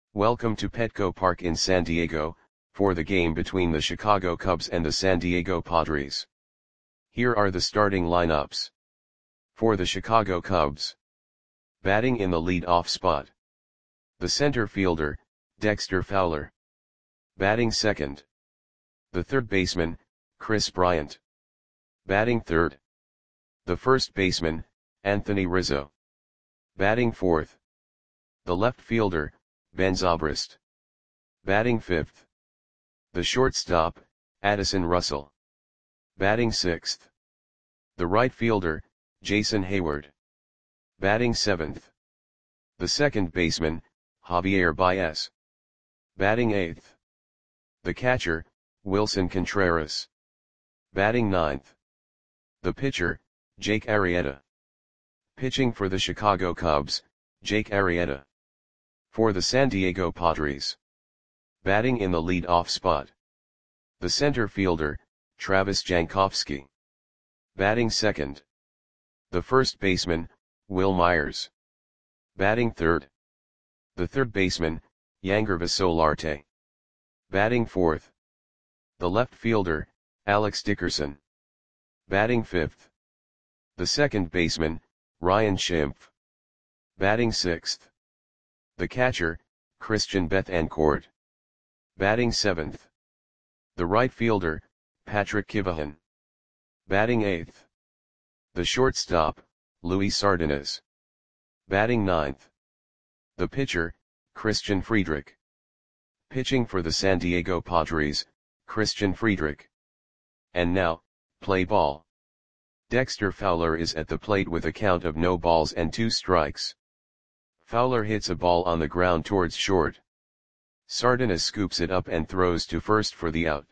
Welcome to Petco Park in San Diego, for the game between the Chicago Cubs and the San Diego Padres. Here are the starting lineups. For the Chicago Cubs. Batting in the lead-off spot. The center fielder, Dexter Fowler. Batting second. The third baseman, Kris Bryant. Batting third. The first baseman, Anthony Rizzo. Batting fourth. The left fielder, Ben Zobrist. Batting fifth. The shortstop, Addison Russell. Batting sixth. The right fielder, Jason Heyward. Batting seventh. The second baseman, Javier Baez. Batting eighth. The catcher, Willson Contreras. Batting ninth. The pitcher, Jake Arrieta. Pitching for the Chicago Cubs, Jake Arrieta. For the San Diego Padres. Batting in the lead-off spot. The center fielder, Travis Jankowski. Batting second. The first baseman, Wil Myers. Batting third. The third baseman, Yangervis Solarte. Batting fourth. The left fielder, Alex Dickerson. Batting fifth. The second baseman, Ryan Schimpf. Batting sixth. The catcher, Christian Bethancourt. Batting seventh. The right fielder, Patrick Kivahan. Batting eighth. The shortstop, Luis Sardinas. Batting ninth. The pitcher, Christian Friedrich. Pitching for the San Diego Padres, Christian Friedrich. And now, play ball. Dexter Fowler is at the plate with a count of no balls and 2 strikes. Fowler hits a ball on the ground towards short. Sardinas scoops it up and throws to first for the out.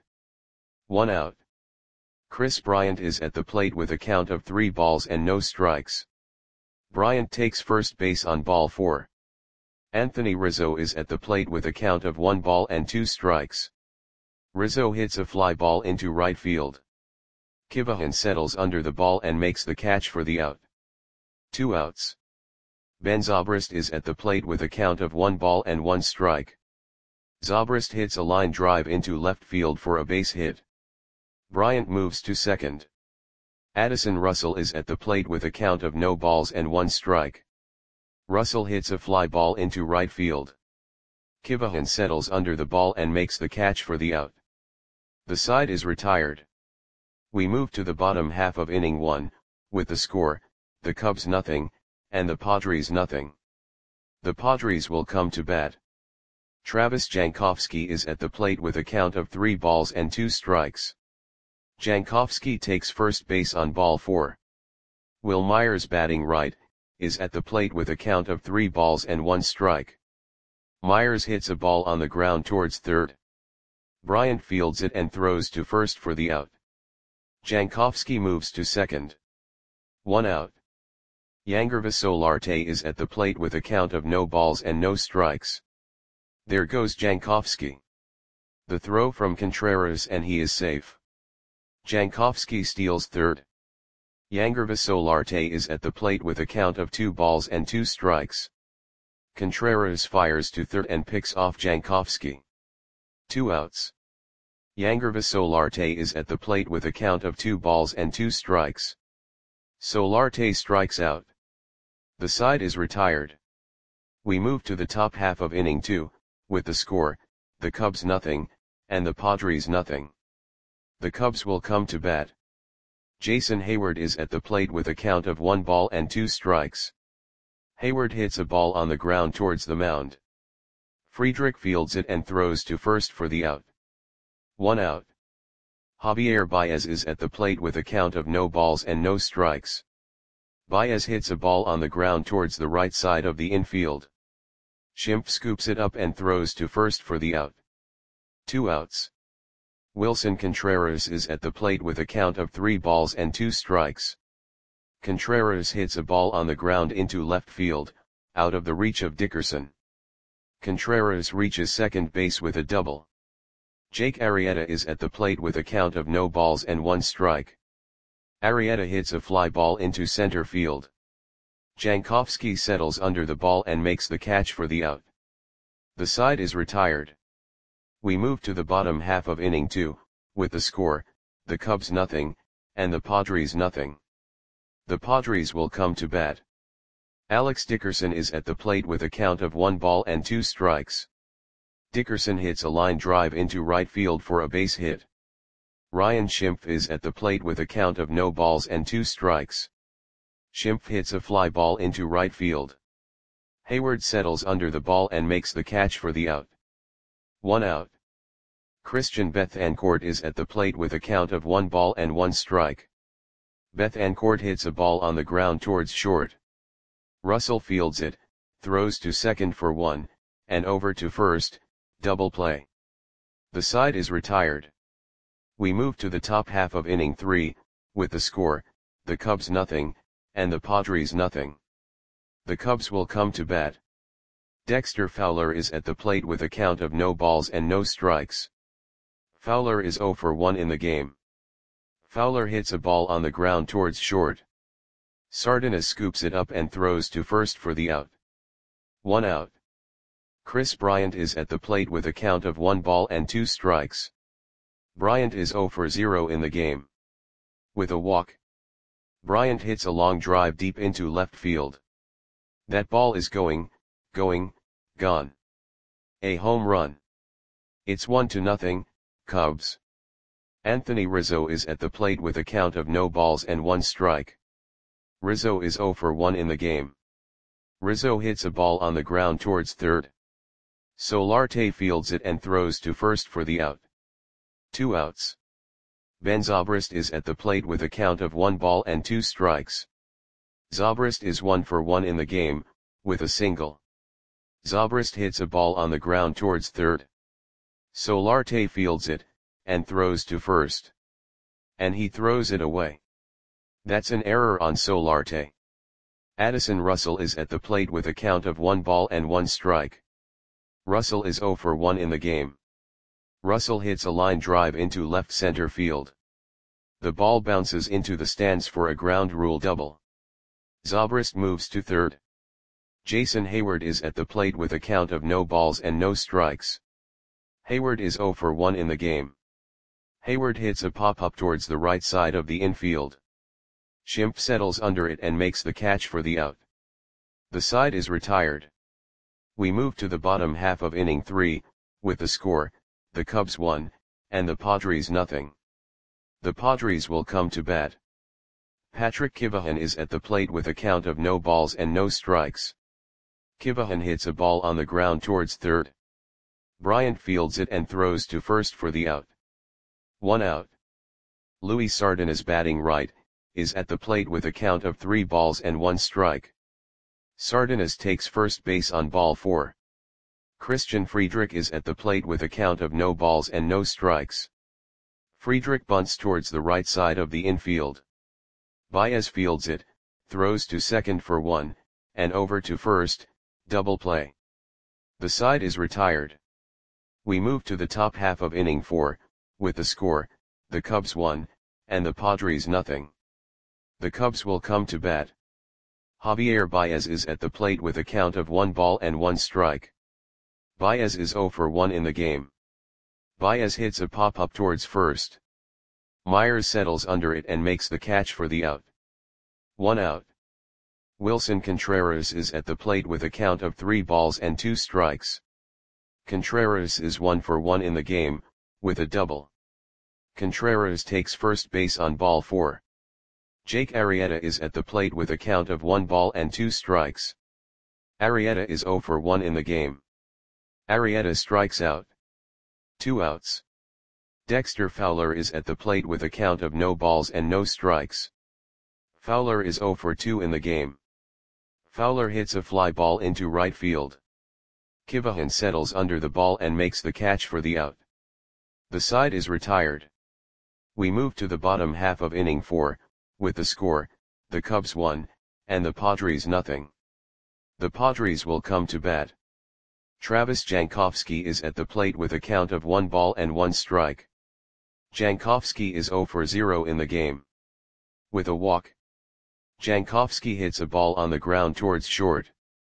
1 out. Kris Bryant is at the plate with a count of 3 balls and no strikes. Bryant takes first base on ball 4. Anthony Rizzo is at the plate with a count of 1 ball and 2 strikes. Rizzo hits a fly ball into right field. Kivahan settles under the ball and makes the catch for the out. 2 outs. Ben Zobrist is at the plate with a count of 1 ball and 1 strike. Zobrist hits a line drive into left field for a base hit. Bryant moves to second. Addison Russell is at the plate with a count of no balls and 1 strike. Russell hits a fly ball into right field. Kivahan settles under the ball and makes the catch for the out. The side is retired. We move to the bottom half of inning 1, with the score, the Cubs nothing, and the Padres nothing. The Padres will come to bat. Travis Jankowski is at the plate with a count of 3 balls and 2 strikes. Jankowski takes first base on ball 4. Wil Myers, batting right, is at the plate with a count of 3 balls and 1 strike. Myers hits a ball on the ground towards third. Bryant fields it and throws to first for the out. Jankowski moves to second. 1 out. Yangervis Solarte is at the plate with a count of no balls and no strikes. There goes Jankowski. The throw from Contreras and he is safe. Jankowski steals third. Yangervis Solarte is at the plate with a count of 2 balls and 2 strikes. Contreras fires to third and picks off Jankowski. 2 outs. Yangervis Solarte is at the plate with a count of 2 balls and 2 strikes. Solarte strikes out. The side is retired. We move to the top half of inning 2, with the score, the Cubs nothing, and the Padres nothing. The Cubs will come to bat. Jason Heyward is at the plate with a count of 1 ball and 2 strikes. Heyward hits a ball on the ground towards the mound. Friedrich fields it and throws to first for the out. 1 out. Javier Baez is at the plate with a count of no balls and no strikes. Baez hits a ball on the ground towards the right side of the infield. Schimpf scoops it up and throws to first for the out. 2 outs. Willson Contreras is at the plate with a count of 3 balls and 2 strikes. Contreras hits a ball on the ground into left field, out of the reach of Dickerson. Contreras reaches second base with a double. Jake Arrieta is at the plate with a count of no balls and 1 strike. Arrieta hits a fly ball into center field. Jankowski settles under the ball and makes the catch for the out. The side is retired. We move to the bottom half of inning 2, with the score, the Cubs nothing, and the Padres nothing. The Padres will come to bat. Alex Dickerson is at the plate with a count of 1 ball and 2 strikes. Dickerson hits a line drive into right field for a base hit. Ryan Schimpf is at the plate with a count of no balls and 2 strikes. Schimpf hits a fly ball into right field. Hayward settles under the ball and makes the catch for the out. 1 out. Christian Bethancourt is at the plate with a count of 1 ball and 1 strike. Bethancourt hits a ball on the ground towards short. Russell fields it, throws to second for 1, and over to first, double play. The side is retired. We move to the top half of inning 3, with the score, the Cubs nothing, and the Padres nothing. The Cubs will come to bat. Dexter Fowler is at the plate with a count of no balls and no strikes. Fowler is 0 for 1 in the game. Fowler hits a ball on the ground towards short. Sardinas scoops it up and throws to first for the out. 1 out. Chris Bryant is at the plate with a count of 1 ball and 2 strikes. Bryant is 0 for 0 in the game. With a walk, Bryant hits a long drive deep into left field. That ball is gone. A home run. It's 1-0, Cubs. Anthony Rizzo is at the plate with a count of no balls and 1 strike. Rizzo is 0 for 1 in the game. Rizzo hits a ball on the ground towards third. Solarte fields it and throws to first for the out. 2 outs. Ben Zobrist is at the plate with a count of 1 ball and 2 strikes. Zobrist is 1 for 1 in the game, with a single. Zobrist hits a ball on the ground towards third. Solarte fields it, and throws to first. And he throws it away. That's an error on Solarte. Addison Russell is at the plate with a count of 1 ball and 1 strike. Russell is 0 for 1 in the game. Russell hits a line drive into left center field. The ball bounces into the stands for a ground rule double. Zobrist moves to third. Jason Hayward is at the plate with a count of no balls and no strikes. Hayward is 0 for 1 in the game. Hayward hits a pop-up towards the right side of the infield. Schimpf settles under it and makes the catch for the out. The side is retired. We move to the bottom half of inning 3, with the score, the Cubs 1, and the Padres nothing. The Padres will come to bat. Patrick Kivahan is at the plate with a count of no balls and no strikes. Kivahan hits a ball on the ground towards third. Bryant fields it and throws to first for the out. 1 out. Luis Sardinas batting right, is at the plate with a count of 3 balls and 1 strike. Sardinas takes first base on ball 4. Christian Friedrich is at the plate with a count of no balls and no strikes. Friedrich bunts towards the right side of the infield. Baez fields it, throws to second for 1, and over to first, double play. The side is retired. We move to the top half of inning 4, with the score, the Cubs 1, and the Padres nothing. The Cubs will come to bat. Javier Baez is at the plate with a count of 1 ball and 1 strike. Baez is 0 for 1 in the game. Baez hits a pop-up towards first. Myers settles under it and makes the catch for the out. 1 out. Wilson Contreras is at the plate with a count of 3 balls and 2 strikes. Contreras is 1 for 1 in the game, with a double. Contreras takes first base on ball 4. Jake Arrieta is at the plate with a count of 1 ball and 2 strikes. Arrieta is 0 for 1 in the game. Arrieta strikes out. 2 outs. Dexter Fowler is at the plate with a count of no balls and no strikes. Fowler is 0 for 2 in the game. Fowler hits a fly ball into right field. Kivahan settles under the ball and makes the catch for the out. The side is retired. We move to the bottom half of inning 4, with the score, the Cubs 1, and the Padres nothing. The Padres will come to bat. Travis Jankowski is at the plate with a count of 1 ball and 1 strike. Jankowski is 0 for 0 in the game. With a walk, Jankowski hits a ball on the ground towards short.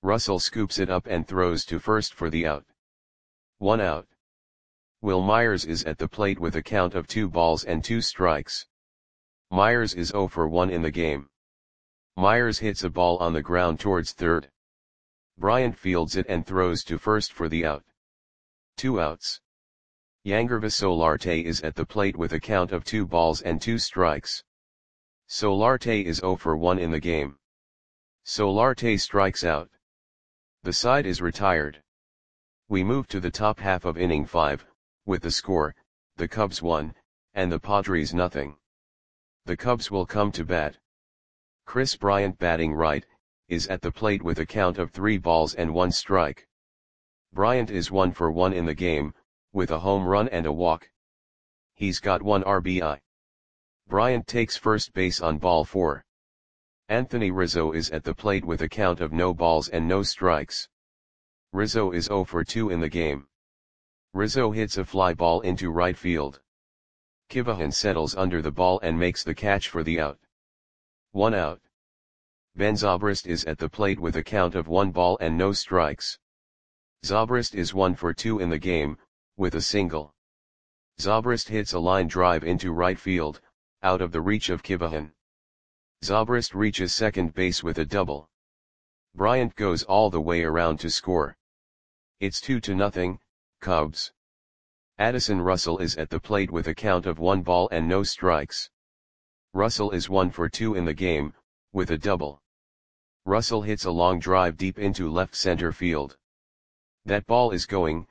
Russell scoops it up and throws to first for the out. 1 out. Wil Myers is at the plate with a count of 2 balls and 2 strikes. Myers is 0 for 1 in the game. Myers hits a ball on the ground towards third. Bryant fields it and throws to first for the out. 2 outs. Yangervis Solarte is at the plate with a count of 2 balls and 2 strikes. Solarte is 0 for 1 in the game. Solarte strikes out. The side is retired. We move to the top half of inning 5, with the score, the Cubs 1, and the Padres nothing. The Cubs will come to bat. Kris Bryant, batting right, is at the plate with a count of 3 balls and 1 strike. Bryant is 1 for 1 in the game, with a home run and a walk. He's got 1 RBI. Bryant takes first base on ball 4. Anthony Rizzo is at the plate with a count of no balls and no strikes. Rizzo is 0 for 2 in the game. Rizzo hits a fly ball into right field. Kivahan settles under the ball and makes the catch for the out. 1 out. Ben Zobrist is at the plate with a count of 1 ball and no strikes. Zobrist is 1 for 2 in the game, with a single. Zobrist hits a line drive into right field, out of the reach of Kivahan. Zobrist reaches second base with a double. Bryant goes all the way around to score. It's 2-0, Cubs. Addison Russell is at the plate with a count of 1 ball and no strikes. Russell is 1 for 2 in the game, with a double. Russell hits a long drive deep into left center field. That ball is gone.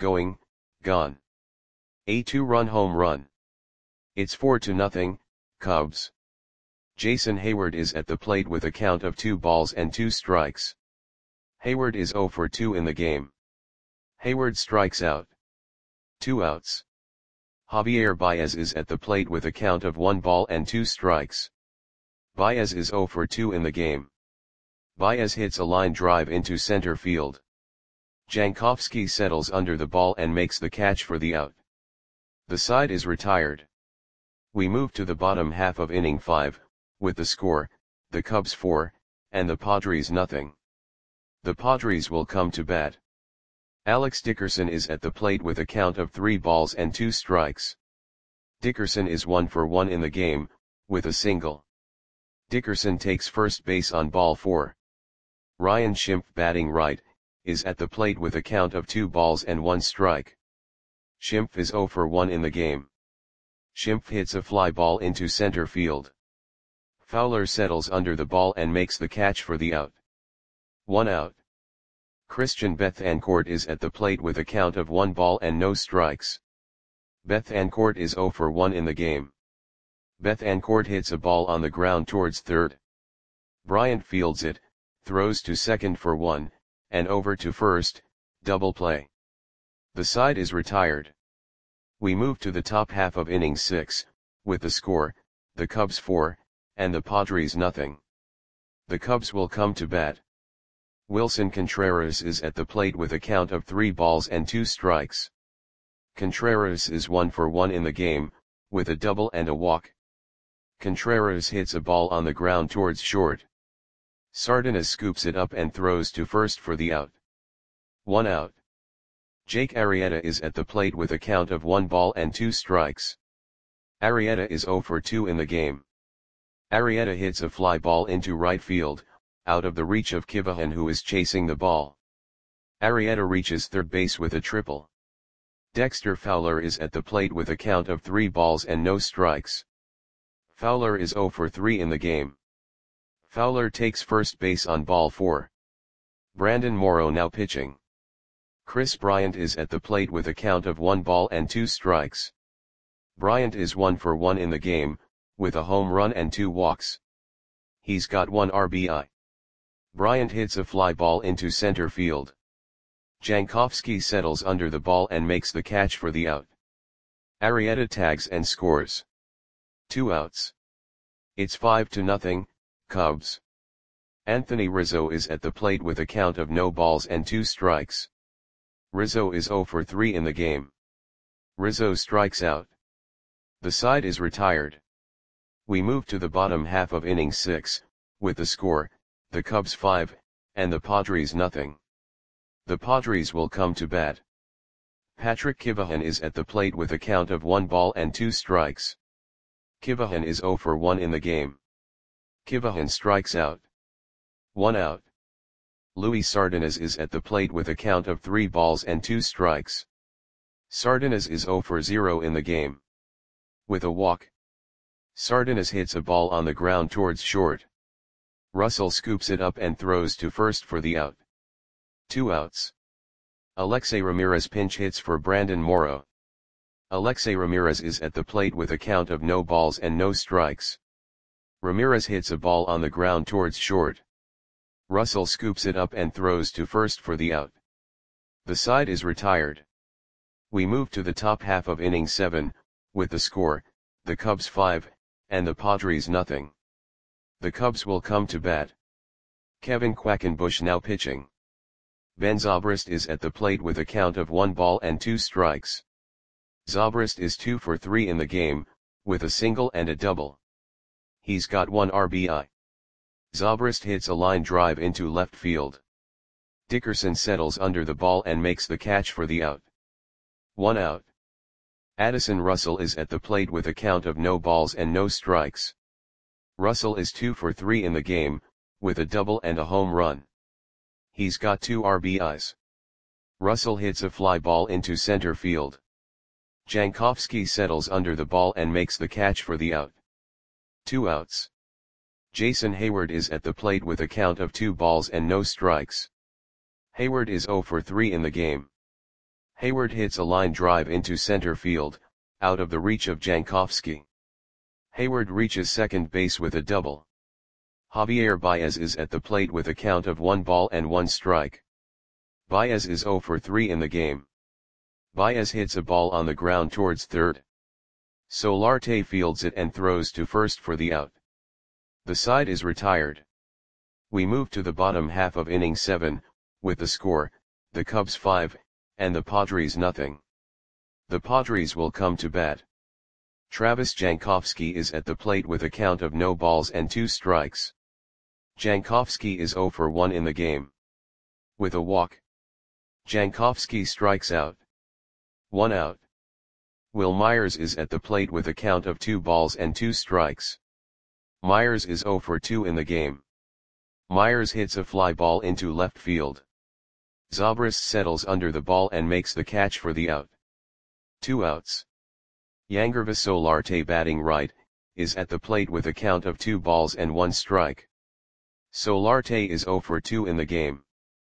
A 2-run home run. It's 4-0, Cubs. Jason Heyward is at the plate with a count of 2 balls and 2 strikes. Heyward is 0 for 2 in the game. Heyward strikes out. 2 outs. Javier Baez is at the plate with a count of 1 ball and 2 strikes. Baez is 0 for 2 in the game. Baez hits a line drive into center field. Jankowski settles under the ball and makes the catch for the out. The side is retired. We move to the bottom half of inning 5, with the score, the Cubs 4, and the Padres nothing. The Padres will come to bat. Alex Dickerson is at the plate with a count of 3 balls and 2 strikes. Dickerson is 1 for 1 in the game, with a single. Dickerson takes first base on ball 4. Ryan Schimpf, batting right, is at the plate with a count of 2 balls and 1 strike. Schimpf is 0 for 1 in the game. Schimpf hits a fly ball into center field. Fowler settles under the ball and makes the catch for the out. 1 out. Christian Bethancourt is at the plate with a count of 1 ball and no strikes. Bethancourt is 0 for 1 in the game. Bethancourt hits a ball on the ground towards third. Bryant fields it, throws to second for 1, and over to first, double play. The side is retired. We move to the top half of inning 6, with the score, the Cubs 4, and the Padres nothing. The Cubs will come to bat. Wilson Contreras is at the plate with a count of 3 balls and 2 strikes. Contreras is 1 for 1 in the game, with a double and a walk. Contreras hits a ball on the ground towards short. Sardinas scoops it up and throws to first for the out. 1 out. Jake Arrieta is at the plate with a count of 1 ball and 2 strikes. Arrieta is 0 for 2 in the game. Arrieta hits a fly ball into right field, out of the reach of Kivahan, who is chasing the ball. Arrieta reaches third base with a triple. Dexter Fowler is at the plate with a count of 3 balls and no strikes. Fowler is 0 for 3 in the game. Fowler takes first base on ball 4. Brandon Morrow now pitching. Kris Bryant is at the plate with a count of 1 ball and 2 strikes. Bryant is 1 for 1 in the game, with a home run and 2 walks. He's got 1 RBI. Bryant hits a fly ball into center field. Jankowski settles under the ball and makes the catch for the out. Arrieta tags and scores. 2 outs. It's 5-0, Cubs. Anthony Rizzo is at the plate with a count of no balls and 2 strikes. Rizzo is 0 for 3 in the game. Rizzo strikes out. The side is retired. We move to the bottom half of inning 6, with the score, the Cubs 5, and the Padres nothing. The Padres will come to bat. Patrick Kivahan is at the plate with a count of 1 ball and 2 strikes. Kivahan is 0 for 1 in the game. Kivahan strikes out. 1 out. Luis Sardinas is at the plate with a count of 3 balls and 2 strikes. Sardinas is 0 for 0 in the game. With a walk. Sardinas hits a ball on the ground towards short. Russell scoops it up and throws to first for the out. 2 outs. Alexei Ramirez pinch hits for Brandon Morrow. Alexei Ramirez is at the plate with a count of no balls and no strikes. Ramirez hits a ball on the ground towards short. Russell scoops it up and throws to first for the out. The side is retired. We move to the top half of inning 7, with the score, the Cubs 5, and the Padres nothing. The Cubs will come to bat. Kevin Quackenbush now pitching. Ben Zobrist is at the plate with a count of 1 ball and 2 strikes. Zobrist is 2 for 3 in the game, with a single and a double. He's got 1 RBI. Zobrist hits a line drive into left field. Dickerson settles under the ball and makes the catch for the out. 1 out. Addison Russell is at the plate with a count of no balls and no strikes. Russell is 2 for 3 in the game, with a double and a home run. He's got 2 RBIs. Russell hits a fly ball into center field. Jankowski settles under the ball and makes the catch for the out. 2 outs. Jason Hayward is at the plate with a count of 2 balls and no strikes. Hayward is 0 for 3 in the game. Hayward hits a line drive into center field, out of the reach of Jankowski. Hayward reaches second base with a double. Javier Baez is at the plate with a count of 1 ball and 1 strike. Baez is 0 for 3 in the game. Baez hits a ball on the ground towards third. Solarte fields it and throws to first for the out. The side is retired. We move to the bottom half of inning 7, with the score, the Cubs 5, and the Padres nothing. The Padres will come to bat. Travis Jankowski is at the plate with a count of no balls and 2 strikes. Jankowski is 0 for 1 in the game. With a walk. Jankowski strikes out. 1 out. Will Myers is at the plate with a count of 2 balls and 2 strikes. Myers is 0 for 2 in the game. Myers hits a fly ball into left field. Zobrist settles under the ball and makes the catch for the out. 2 outs. Yangervis Solarte batting right, is at the plate with a count of 2 balls and 1 strike. Solarte is 0 for 2 in the game.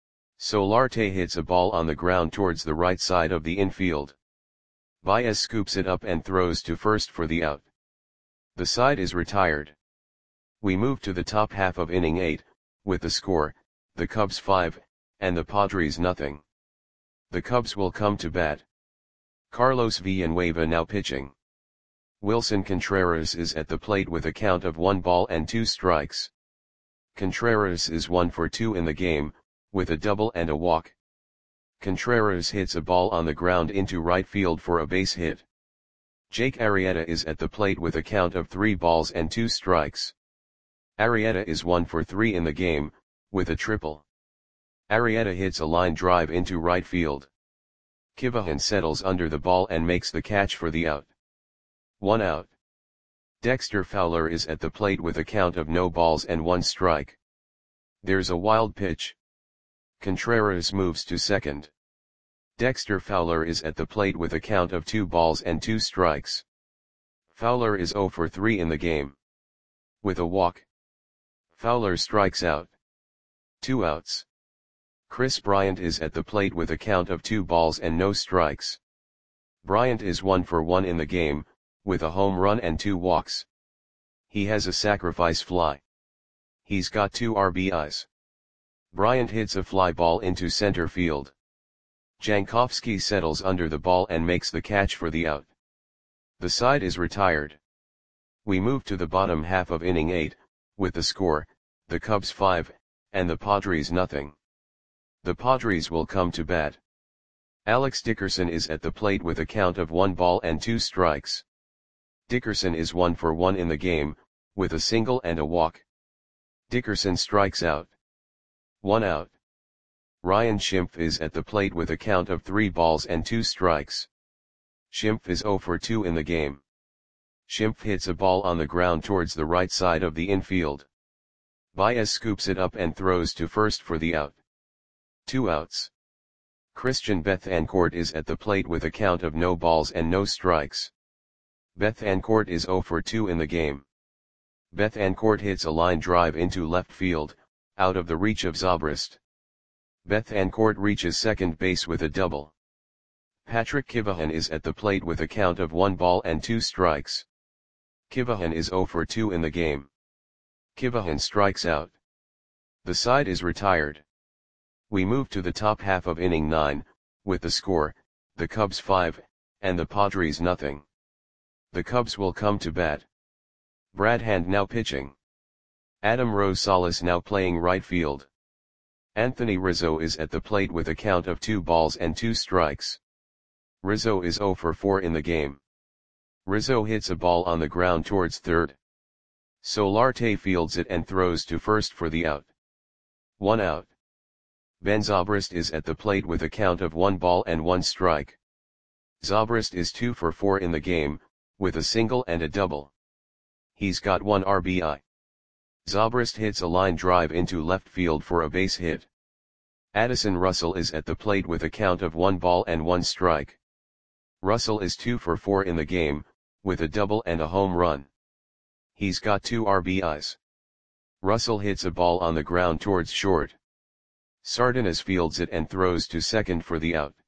Solarte hits a ball on the ground towards the right side of the infield. Baez scoops it up and throws to first for the out. The side is retired. We move to the top half of inning 8, with the score, the Cubs 5, and the Padres nothing. The Cubs will come to bat. Carlos Villanueva now pitching. Wilson Contreras is at the plate with a count of 1 ball and 2 strikes. Contreras is 1 for 2 in the game, with a double and a walk. Contreras hits a ball on the ground into right field for a base hit. Jake Arrieta is at the plate with a count of 3 balls and 2 strikes. Arrieta is 1 for 3 in the game, with a triple. Arrieta hits a line drive into right field. Kivahan settles under the ball and makes the catch for the out. 1 out. Dexter Fowler is at the plate with a count of no balls and 1 strike. There's a wild pitch. Contreras moves to second. Dexter Fowler is at the plate with a count of 2 balls and 2 strikes. Fowler is 0 for 3 in the game. With a walk. Fowler strikes out. 2 outs. Chris Bryant is at the plate with a count of 2 balls and no strikes. Bryant is 1 for 1 in the game, with a home run and 2 walks. He has a sacrifice fly. He's got 2 RBIs. Bryant hits a fly ball into center field. Jankowski settles under the ball and makes the catch for the out. The side is retired. We move to the bottom half of inning 8, with the score, the Cubs 5, and the Padres nothing. The Padres will come to bat. Alex Dickerson is at the plate with a count of 1 ball and 2 strikes. Dickerson is 1 for 1 in the game, with a single and a walk. Dickerson strikes out. 1 out. Ryan Schimpf is at the plate with a count of 3 balls and 2 strikes. Schimpf is 0 for 2 in the game. Schimpf hits a ball on the ground towards the right side of the infield. Baez scoops it up and throws to first for the out. 2 outs. Christian Bethancourt is at the plate with a count of no balls and no strikes. Bethancourt is 0 for 2 in the game. Bethancourt hits a line drive into left field, out of the reach of Zobrist. Bethancourt reaches second base with a double. Patrick Kivahon is at the plate with a count of 1 ball and 2 strikes. Kivahon is 0 for 2 in the game. Kivahon strikes out. The side is retired. We move to the top half of inning 9, with the score, the Cubs 5, and the Padres nothing. The Cubs will come to bat. Brad Hand now pitching. Adam Rosales now playing right field. Anthony Rizzo is at the plate with a count of 2 balls and 2 strikes. Rizzo is 0 for 4 in the game. Rizzo hits a ball on the ground towards third. Solarte fields it and throws to first for the out. 1 out. Ben Zobrist is at the plate with a count of 1 ball and 1 strike. Zobrist is 2 for 4 in the game, with a single and a double. He's got 1 RBI. Zobrist hits a line drive into left field for a base hit. Addison Russell is at the plate with a count of 1 ball and 1 strike. Russell is 2 for 4 in the game, with a double and a home run. He's got 2 RBIs. Russell hits a ball on the ground towards short. Sardinas fields it and throws to second for the out.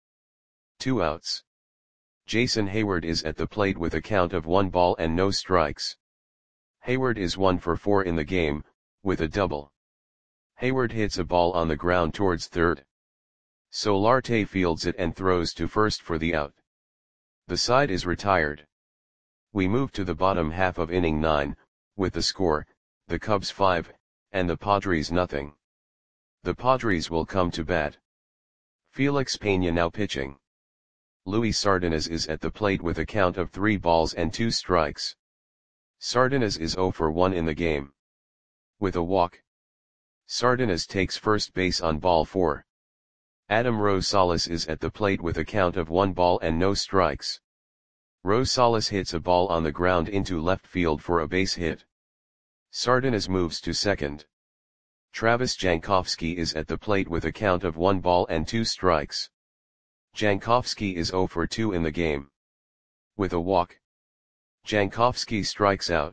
2 outs. Jason Hayward is at the plate with a count of 1 ball and no strikes. Hayward is 1 for 4 in the game, with a double. Hayward hits a ball on the ground towards third. Solarte fields it and throws to first for the out. The side is retired. We move to the bottom half of inning 9, with the score, the Cubs 5, and the Padres nothing. The Padres will come to bat. Felix Peña now pitching. Luis Sardinas is at the plate with a count of 3 balls and 2 strikes. Sardinas is 0 for 1 in the game. With a walk. Sardinas takes first base on ball 4. Adam Rosales is at the plate with a count of 1 ball and no strikes. Rosales hits a ball on the ground into left field for a base hit. Sardinas moves to second. Travis Jankowski is at the plate with a count of 1 ball and 2 strikes. Jankowski is 0 for 2 in the game. With a walk. Jankowski strikes out.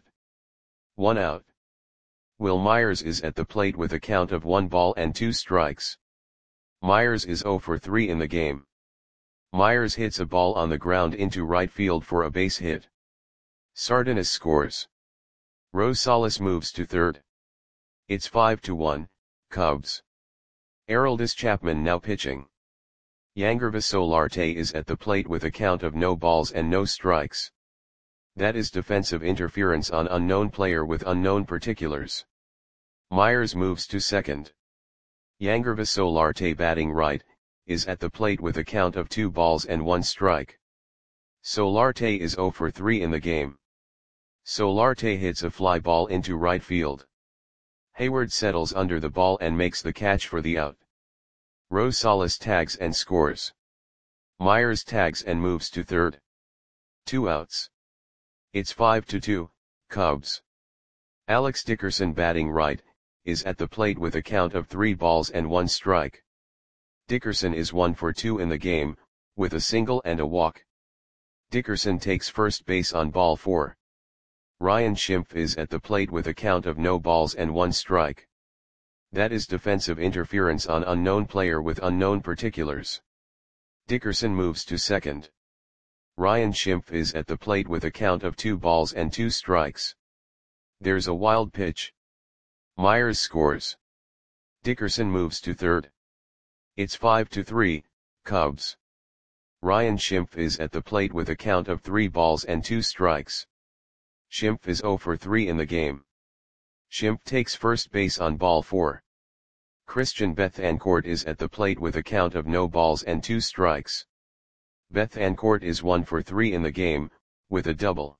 1 out. Will Myers is at the plate with a count of 1 ball and 2 strikes. Myers is 0 for 3 in the game. Myers hits a ball on the ground into right field for a base hit. Sardinas scores. Rosales moves to third. It's 5-1, Cubs. Aroldis Chapman now pitching. Yangervis Solarte is at the plate with a count of no balls and no strikes. That is defensive interference on unknown player with unknown particulars. Myers moves to second. Yangervis Solarte batting right, is at the plate with a count of 2 balls and 1 strike. Solarte is 0 for 3 in the game. Solarte hits a fly ball into right field. Hayward settles under the ball and makes the catch for the out. Rosales tags and scores. Myers tags and moves to third. 2 outs. It's 5-2, Cubs. Alex Dickerson batting right, is at the plate with a count of 3 balls and 1 strike. Dickerson is 1 for 2 in the game, with a single and a walk. Dickerson takes first base on ball 4. Ryan Schimpf is at the plate with a count of no balls and 1 strike. That is defensive interference on unknown player with unknown particulars. Dickerson moves to second. Ryan Schimpf is at the plate with a count of 2 balls and 2 strikes. There's a wild pitch. Myers scores. Dickerson moves to third. It's 5-3, Cubs. Ryan Schimpf is at the plate with a count of 3 balls and 2 strikes. Schimpf is 0 for 3 in the game. Schimpf takes first base on ball 4. Christian Bethancourt is at the plate with a count of no balls and 2 strikes. Bethancourt is 1 for 3 in the game, with a double.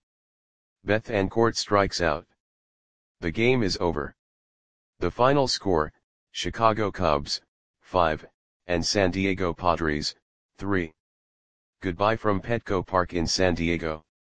Bethancourt strikes out. The game is over. The final score, Chicago Cubs, 5, and San Diego Padres, 3. Goodbye from Petco Park in San Diego.